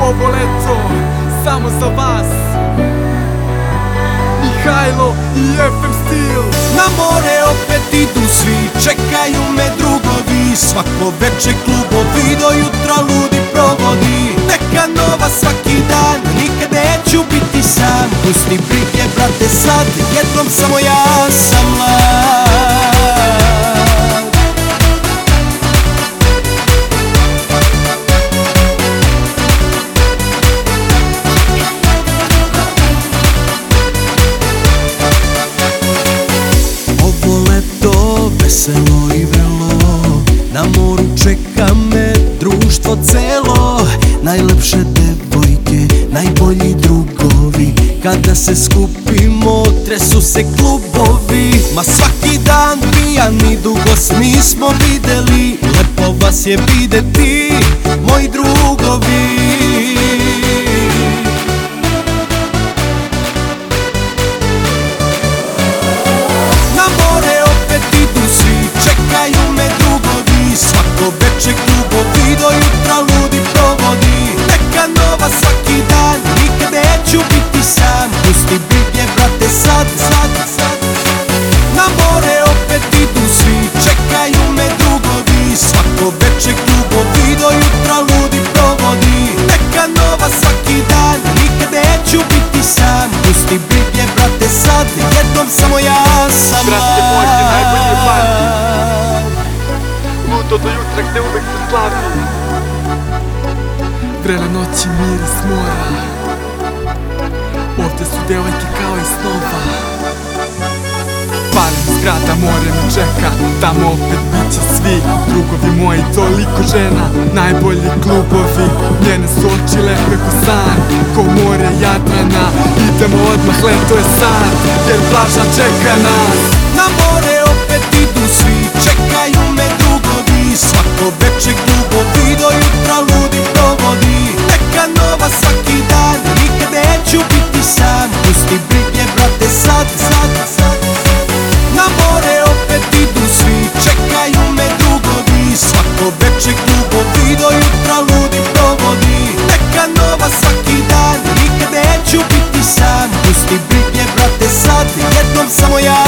ovo leto samo za vas. Mihajlo i FM Stil. Na more opet idu svi, čekaju me drugovi. Svako veče klubovi, do jutra ludi provodi. Neka nova svaki dan, nikad neću biti sam. Pusti brige brate sad, jednom samo ja sam mlad. Veselo i vrelo, na moru čeka me društvo celo. Najlepše devojke, najbolji drugovi, kada se skupimo tresu se klubovi. Ma svaki dan pijani, dugo s nismo videli. Lepo vas je videti, moji drugovi. Svako veče klubovi, do jutra ludi provodi. Neka nova svaki dan, nikad neću biti sam. Pusti brige brate sad. Na more opet idu svi, čekaju me drugovi. Svako veče klubovi, do jutra ludi provodi. Neka nova svaki dan, nikad neću biti sam. Pusti brige brate sad, jednom samo ja sam Brate moj, ti najbolji parti. Ludo do jutra gde uvek se slavi. Vrele noći, miris mora. Ovde su devojke kao iz snova. Palim zgrada, more me čeka. Tamo opet biće svi drugovi moji, toliko žena. Najbolji klubovi, njene su oči lepe ko san. Ko more Jadrana, idemo odmah, leto je sad. Jer plaža čeka nas. Na more opet idu svi, čekaju me drugovi. Svako veče klubovi, do jutra ludi provodi. Neka nova svaki dan, nikad neću biti sam. Pusti brige brate sad. Na more opet idu svi, čekaju me drugovi. Svako veče klubovi, do jutra ludi provodi. Neka nova svaki dan, nikad neću biti sam. Pusti brige brate sad, jednom samo ja